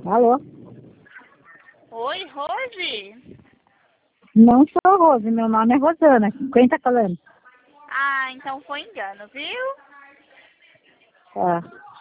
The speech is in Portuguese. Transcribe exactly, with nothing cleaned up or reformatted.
Alô? Oi, Rose? Não sou Rose, meu nome é Rosana. Quem tá falando? Ah, então foi engano, viu? Ah.